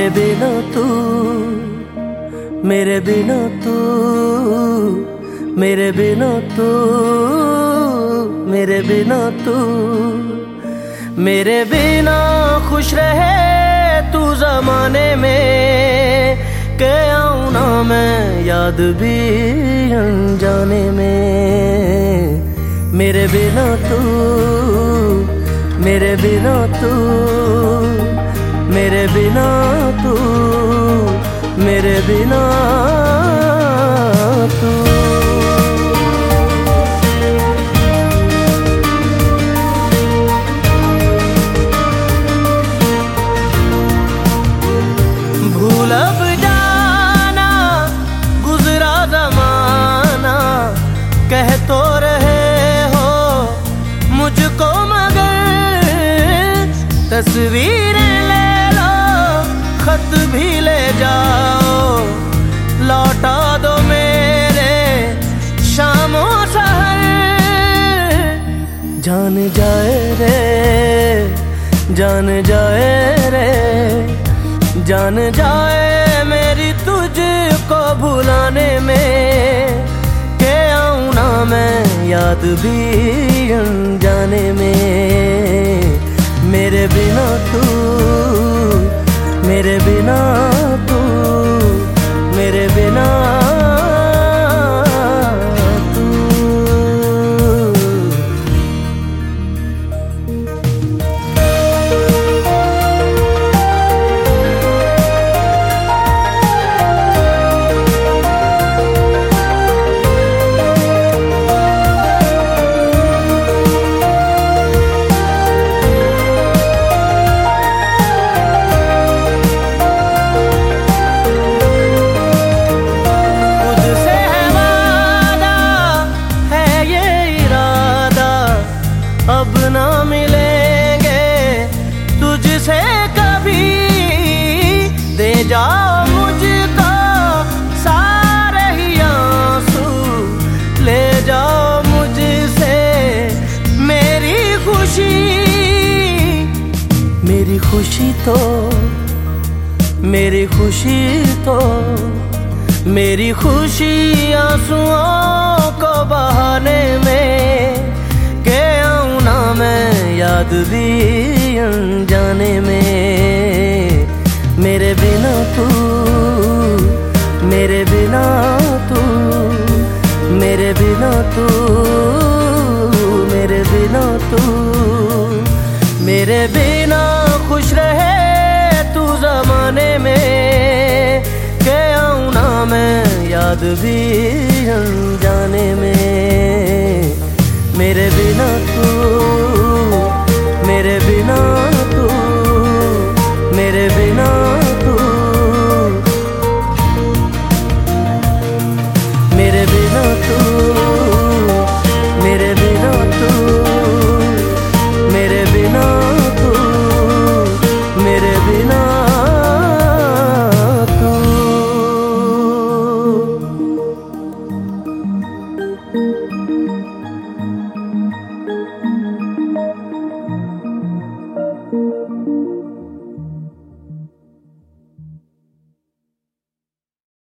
बिना तू, मेरे बिना तू, मेरे बिना तू, मेरे बिना तू, मेरे बिना खुश रहे तू ज़माने में, के आऊँ ना मैं याद भी अनजाने में। मेरे बिना तू, मेरे बिना तू, मेरे बिना तू, मेरे बिना तू। भूल अब जाना गुजरा ज़माना, कह तो रहे हो मुझको मगर तस्वीरें ले लो, खत भी ले जाओ, लौटा दो मेरे शामो सहर। जान जाए रे, जान जाए रे, जान जाए मेरी तुझको भुलाने में, के आऊँ ना मैं याद भी अनजाने में। मेरे बिना तू, मेरे बिना तू, मेरे बिना तू। अब ना मिलेंगे तुझसे कभी, दे जाओ मुझको सारे ही आंसू, ले जाओ मुझसे मेरी खुशी। मेरी खुशी तो, मेरी खुशी तो, मेरी खुशी आंसुओं को बहाने में, के आऊँ ना मैं याद भी अनजाने में। मेरे बिना तू, मेरे बिना तू, मेरे बिना तू, मेरे बिना तू, मेरे बिना खुश रहे तू ज़माने में, के आऊँ ना मैं याद भी अनजाने में।